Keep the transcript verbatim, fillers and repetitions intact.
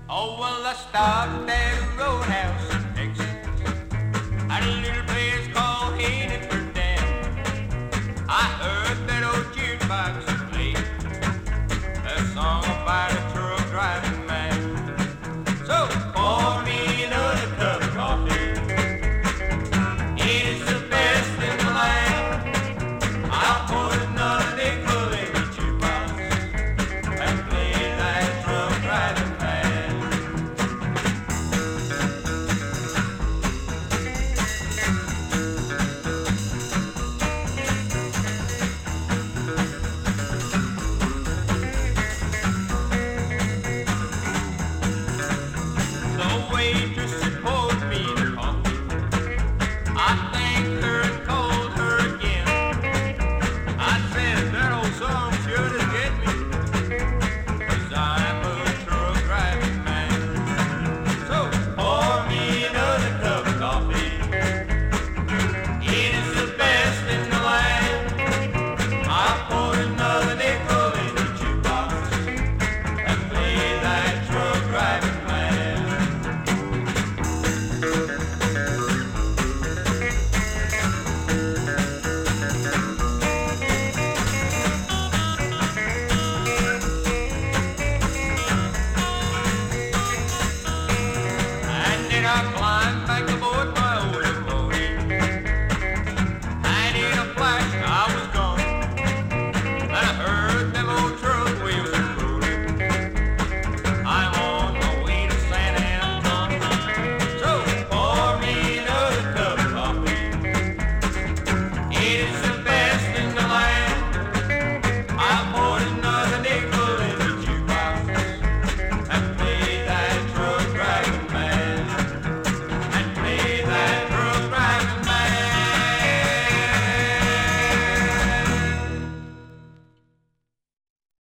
Oh, well, I stopped at a roadhouse in Texas, at a little place called Hannaford Dam. I heard that old jukebox play a song